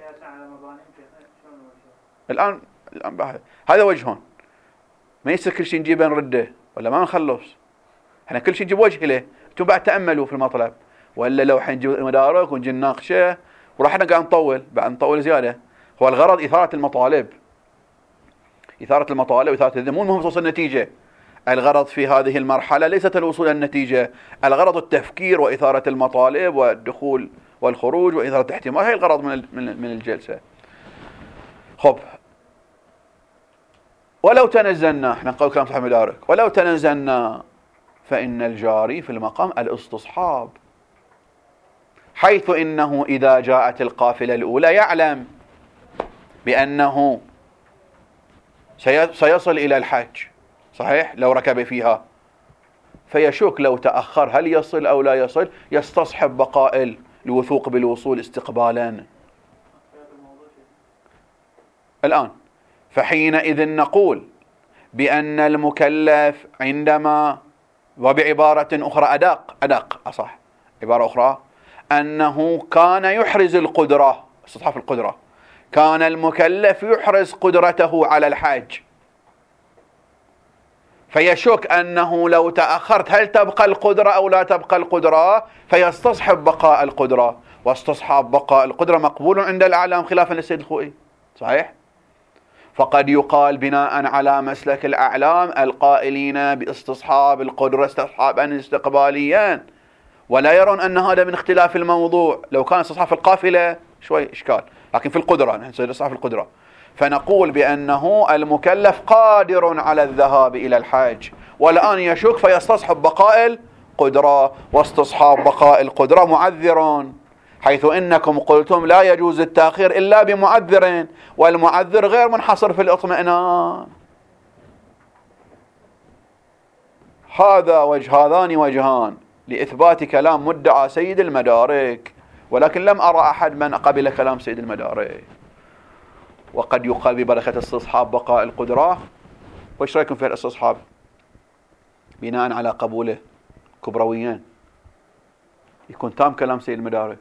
الآن هذا وجهون، ما يصير كل شيء نجيبه نرده ولا ما نخلص. احنا كل شيء نجيب وجه له، انتم بعد تأملوا في المطلب، ولا لو حنجيب مدارك ونجي نناقشه وراح قاعد نطول زيادة. هو الغرض إثارة المطالب وإثارة الذم، مو المهم توصل النتيجة. الغرض في هذه المرحلة ليست الوصول إلى النتيجة، الغرض التفكير وإثارة المطالب والدخول والخروج وإثارة الاحتمال. هي الغرض من الجلسة. خب، ولو تنزلنا، احنا نقول كلام صاحب المدارك، ولو تنزلنا فإن الجاري في المقام الاستصحاب، حيث إنه إذا جاءت القافلة الأولى يعلم بأنه سيصل إلى الحج، صحيح؟ لو ركب فيها فيشك لو تأخر هل يصل أو لا يصل، يستصحب بقاء الوثوق بالوصول استقبالا. الآن فحينئذ نقول بأن المكلف عندما، وبعبارة أخرى أدق أصح عبارة أخرى، أنه كان يحرز القدرة، استصحاب القدرة، كان المكلف يحرز قدرته على الحج، فيشك أنه لو تأخرت هل تبقى القدرة أو لا تبقى القدرة، فيستصحب بقاء القدرة. واستصحاب بقاء القدرة مقبول عند الأعلام خلافا للسيد الخوئي. صحيح؟ فقد يقال بناء على مسلك الأعلام القائلين باستصحاب القدرة استصحابا استقباليا، ولا يرون أن هذا من اختلاف الموضوع. لو كان استصحاب في القافلة شوي إشكال، لكن في القدرة نحن استصحاب في القدرة، فنقول بأنه المكلف قادر على الذهاب إلى الحج، والآن يشك فيستصحب بقاء القدرة واستصحاب بقاء القدرة معذر، حيث إنكم قلتم لا يجوز التأخير إلا بمعذر، والمعذر غير منحصر في الاطمئنان. هذان وجهان لإثبات كلام مدعى سيد المدارك، ولكن لم أرى أحد من قبل كلام سيد المدارك. وقد يقال ببركة استصحاب بقاء القدرة. وإيش رأيكم في الاستصحاب بناء على قبوله كبرويين؟ يكون تام كلام سيد المدارك.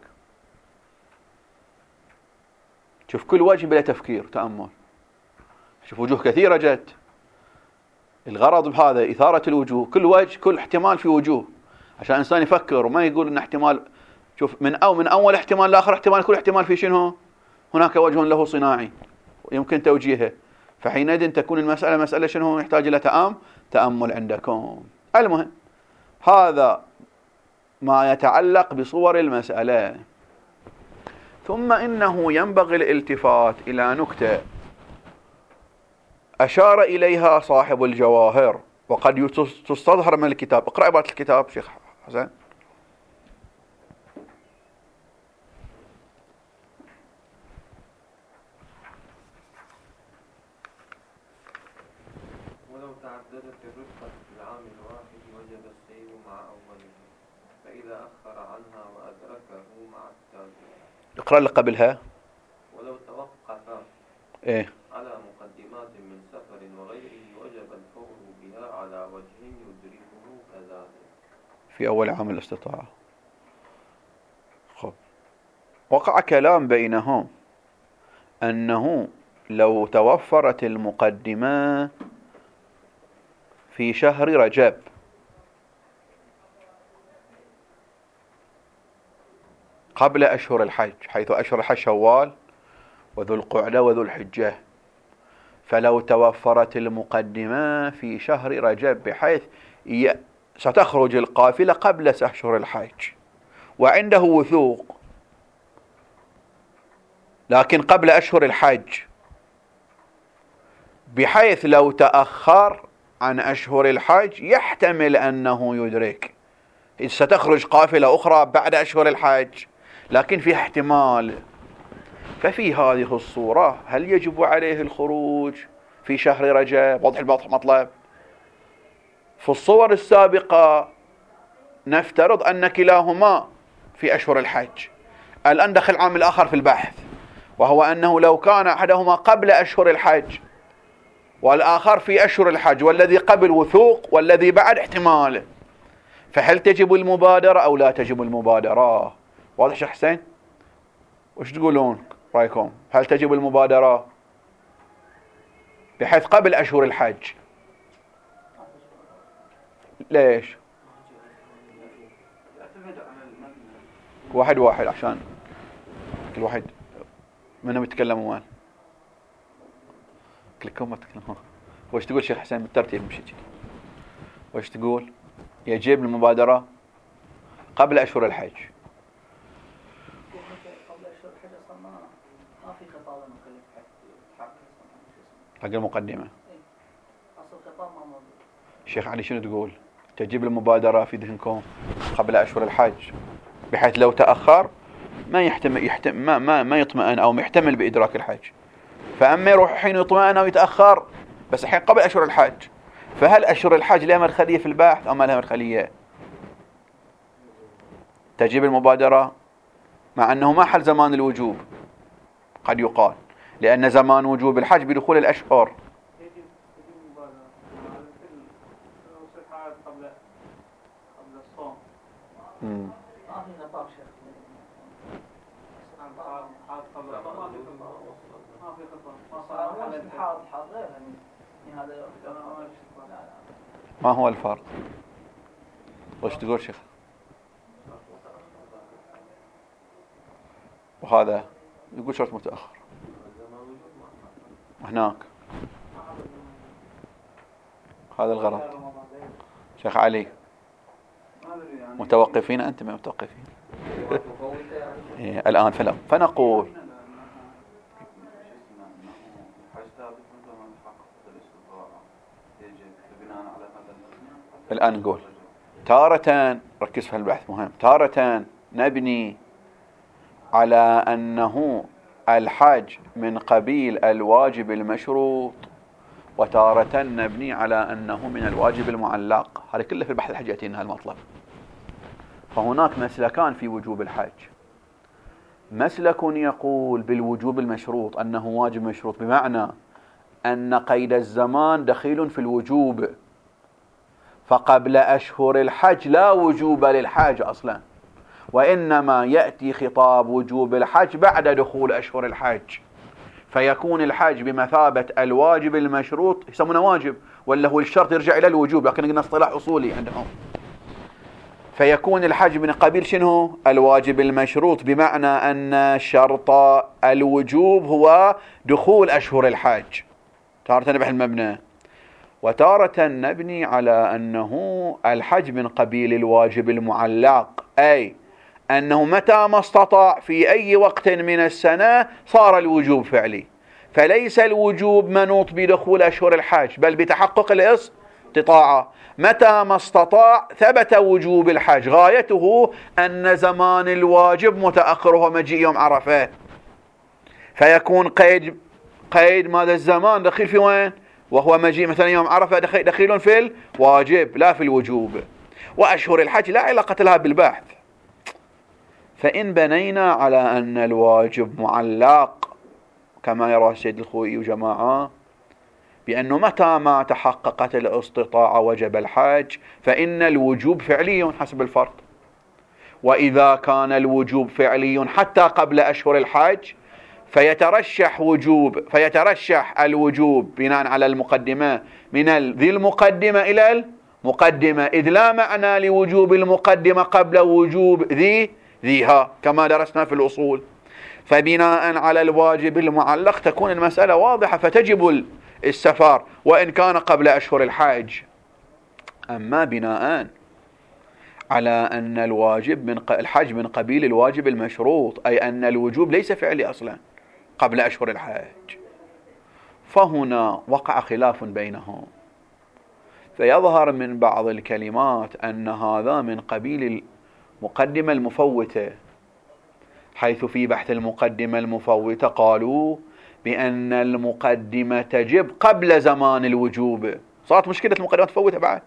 شوف كل وجه بلا تفكير تأمل. شوف وجوه كثيرة جت. الغرض بهذا إثارة الوجوه، كل وجه كل احتمال في وجوه، عشان الإنسان يفكر وما يقول إن احتمال. شوف من أول احتمال لآخر احتمال، كل احتمال في شنو؟ هناك وجه له صناعي يمكن توجيهه. فحينئذ تكون المسألة مسألة شنو؟ يحتاج إلى تأمل عندكم. المهم هذا ما يتعلق بصور المسألة. ثم إنه ينبغي الالتفات إلى نكتة أشار إليها صاحب الجواهر وقد تستظهر من الكتاب. اقرأ عبارة الكتاب شيخ حسن. ولو تعددت الرتبة في العام الواحد وجب السير مع أوله، فإذا أخر عنها وأدركه مع التالي. اقرأ اللي قبلها. ولو توقف على مقدمات من سفر وغيره وجب الفور بها على وجه يدركه كذلك في أول عام الاستطاعة. خب. وقع كلام بينهم أنه لو توفرت المقدمة في شهر رجب قبل أشهر الحج، حيث أشهر الحج شوال وذو القعدة وذو الحجة، فلو توفرت المقدمة في شهر رجب بحيث ستخرج القافلة قبل أشهر الحج وعنده وثوق، لكن قبل أشهر الحج، بحيث لو تأخر عن أشهر الحج يحتمل أنه يدرك. ستخرج قافلة أخرى بعد أشهر الحج لكن في احتمال. ففي هذه الصورة هل يجب عليه الخروج في شهر رجب؟ واضح المطلب. في الصور السابقة نفترض أن كلاهما في أشهر الحج. الآن دخل عامل آخر في البحث، وهو أنه لو كان أحدهما قبل أشهر الحج والآخر في أشهر الحج، والذي قبل وثوق والذي بعد احتمال، فهل تجب المبادرة أو لا تجب المبادرة؟ واضح شيخ حسين؟ وش تقولون رأيكم؟ هل تجب المبادرة بحيث قبل أشهر الحج؟ ليش؟ واحد عشان كل واحد منهم يتكلم وين. كلكم ما تتكلمون. وش تقول شيخ حسين بالترتيب مشي؟ وش تقول؟ يجب المبادرة قبل أشهر الحج. قبل أشهر الحج أصلا ما في خطاب مكلف حق المقدمة. أصل الخطاب ما موجود. شيخ علي شنو تقول؟ تجب المبادرة في ذهنكم قبل أشهر الحج بحيث لو تأخر ما يطمئن أو يحتمل بإدراك الحج، فأما يروح حين يطمئن أو يتأخر بس الحين قبل أشهر الحج. فهل أشهر الحج لها مرخلية في البحث أو ما لها مرخلية؟ تجب المبادرة مع أنه ما حل زمان الوجوب قد يقال، لأن زمان وجوب الحج بدخول الأشهر. يجب المبادرة قبل الصوم. ما في خطاب شيخ. قبل الصوم ما في خطاب. ما هو الفرق؟ وش تقول شيخ؟ وهذا يقول شرط متأخر هناك. هذا الغرض. شيخ علي متوقفين أنت ما متوقفين. الآن فنقول الآن نقول تارة ركز في البحث مهم. تارة نبني على أنه الحج من قبيل الواجب المشروط، وتارة نبني على أنه من الواجب المعلق. هذا كله في البحث الحج يأتينا المطلب. فهناك مسلكان في وجوب الحج. مسلك يقول بالوجوب المشروط أنه واجب مشروط، بمعنى أن قيد الزمان دخيل في الوجوب، فقبل أشهر الحج لا وجوب للحج أصلا، وإنما يأتي خطاب وجوب الحج بعد دخول أشهر الحج، فيكون الحج بمثابة الواجب المشروط، يسمونه واجب ولا هو الشرط يرجع إلى الوجوب، لكن قلنا اصطلاح أصولي عندهم. فيكون الحج من قبيل شنو؟ الواجب المشروط، بمعنى أن شرط الوجوب هو دخول أشهر الحج. تارة نبح المبنى، وتارة نبني على أنه الحج من قبيل الواجب المعلق، أي أنه متى ما استطاع في أي وقت من السنة صار الوجوب فعلي، فليس الوجوب منوط بدخول أشهر الحج بل بتحقق الاستطاعة. متى ما استطاع ثبت وجوب الحج، غايته أن زمان الواجب متأخر وهو مجيء يوم عرفة، فيكون قيد ماذا الزمان دخيل في وين؟ وهو مجيء مثلا يوم عرفة دخيل في الواجب لا في الوجوب. وأشهر الحج لا علاقة لها بالبحث. فإن بنينا على أن الواجب معلق كما يرى السيد الخوئي وجماعة، بأنه متى ما تحققت الاستطاعة وجب الحج، فإن الوجوب فعلي حسب الفرض. وإذا كان الوجوب فعلي حتى قبل أشهر الحج، فيترشح الوجوب بناء على المقدمة من ذي المقدمة إلى المقدمة، إذ لا معنى لوجوب المقدمة قبل وجوب ذيها كما درسنا في الأصول. فبناء على الواجب المعلق تكون المسألة واضحة، فتجب السفر وإن كان قبل أشهر الحج. أما بناء على أن الحج من قبيل الواجب المشروط، أي أن الوجوب ليس فعلي أصلا قبل أشهر الحج، فهنا وقع خلاف بينهم. فيظهر من بعض الكلمات أن هذا من قبيل المقدمة المفوتة، حيث في بحث المقدمة المفوتة قالوا بأن المقدمة تجب قبل زمان الوجوب. صارت مشكلة المقدمة المفوتة بعد.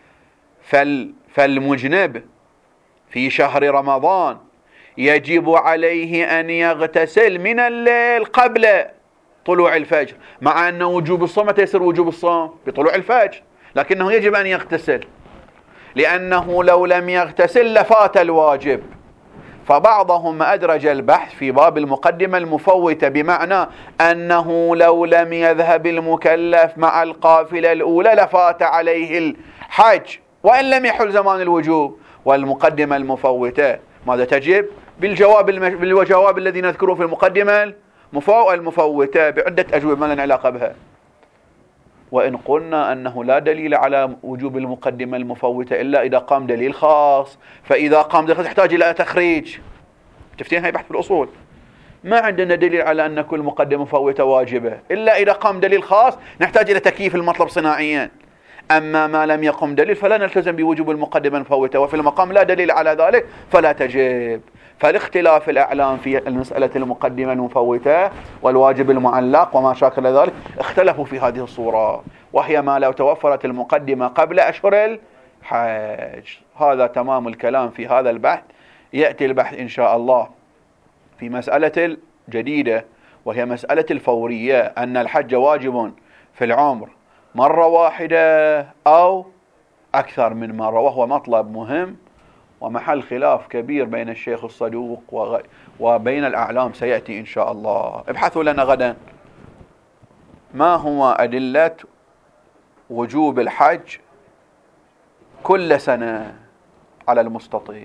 فالمجنب في شهر رمضان يجب عليه أن يغتسل من الليل قبل طلوع الفجر، مع أن وجوب الصوم متى يصير وجوب الصوم؟ بطلوع الفجر، لكنه يجب أن يغتسل، لأنه لو لم يغتسل لفات الواجب. فبعضهم أدرج البحث في باب المقدمة المفوتة، بمعنى أنه لو لم يذهب المكلف مع القافلة الأولى لفات عليه الحج وإن لم يحل زمان الوجوب. والمقدمة المفوتة ماذا تجب؟ بالجواب الذي نذكره في المقدمة المفوتة بعدة أجوبة ما لنا علاقة بها. وإن قلنا أنه لا دليل على وجوب المقدمة المفوتة إلا إذا قام دليل خاص، فإذا قام دليل خاص يحتاج إلى تخريج. شفتين هاي بحث في الأصول، ما عندنا دليل على أن كل مقدمة مفوتة واجبة إلا إذا قام دليل خاص نحتاج إلى تكييف المطلب صناعيا. أما ما لم يقم دليل فلا نلتزم بوجوب المقدمة المفوتة، وفي المقام لا دليل على ذلك فلا تجب. فالاختلاف الأعلام في المسألة المقدمة المفوتة والواجب المعلق وما شاكل ذلك اختلفوا في هذه الصورة، وهي ما لو توفرت المقدمة قبل أشهر الحج. هذا تمام الكلام في هذا البحث. يأتي البحث إن شاء الله في مسألة جديدة، وهي مسألة الفورية، أن الحج واجب في العمر مرة واحدة أو أكثر من مرة، وهو مطلب مهم ومحل خلاف كبير بين الشيخ الصدوق وبين الأعلام. سيأتي إن شاء الله. ابحثوا لنا غدا ما هو أدلة وجوب الحج كل سنة على المستطيع.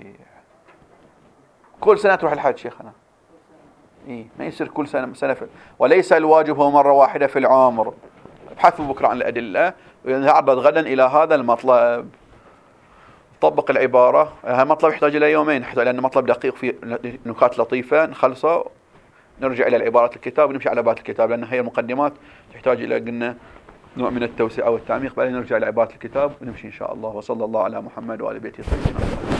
كل سنة تروح الحج شيخنا، ما يصير كل سنة وليس الواجب هو مرة واحدة في العمر. ابحثوا بكرة عن الأدلة ونتعرض غدا إلى هذا المطلب. طبق العبارة. هذا مطلب يحتاج إلى يومين لأنه مطلب دقيق فيه نكات لطيفة، نخلصه نرجع إلى العبارات الكتاب ونمشي على بات الكتاب، لأن هي المقدمات تحتاج إلى قلنا نوع من التوسعة والتعميق. بعدين نرجع إلى عبارات الكتاب ونمشي إن شاء الله. وصلى الله على محمد وآل بيته الطيبين.